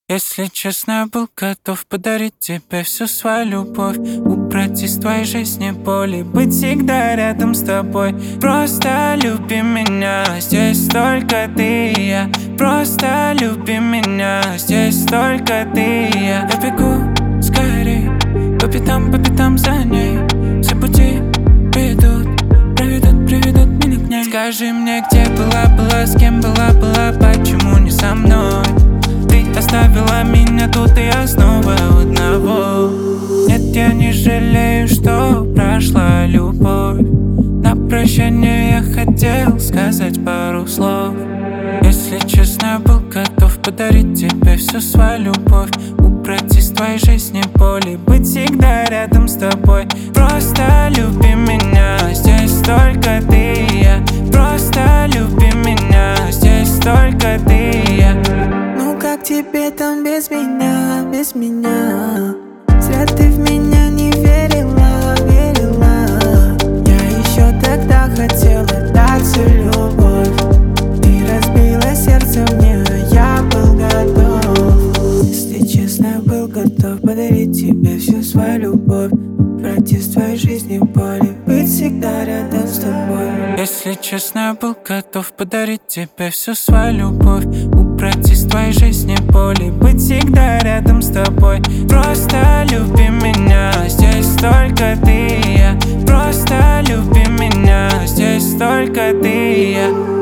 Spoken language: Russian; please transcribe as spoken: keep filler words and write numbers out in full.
Если честно, я был готов подарить тебе всю свою любовь, убрать из твоей жизни боли, быть всегда рядом с тобой. Просто люби меня, здесь только ты и я. Просто люби меня, здесь только ты и я. Я бегу скорей, по пятам, по пятам за ней. Все пути ведут, проведут, приведут меня к ней. Скажи мне, где была, была, с кем была, была, почему не со мной? Ты оставила меня тут, и я снова одного. Нет, я не жалею, что прошла любовь. На прощание я хотел сказать пару слов. Если честно, я был готов подарить тебе всю свою любовь, убрать из твоей жизни боли, быть всегда рядом с тобой. Просто люби меня, здесь только ты и я. Просто люби меня, здесь только ты и я. Как тебе там без меня, без меня? Зря ты в меня не верила, верила. Я еще тогда хотела дать всю любовь. Ты разбила сердце мне, а я был готов. Если честно, я был готов подарить тебе всю свою любовь, убрать из твоей жизни боли, быть всегда рядом с тобой. Если честно, я был готов подарить тебе всю свою любовь, убрать из твоей жизни боли, быть всегда рядом с тобой. Просто люби меня, здесь только ты и я. Просто люби меня, здесь только ты и я.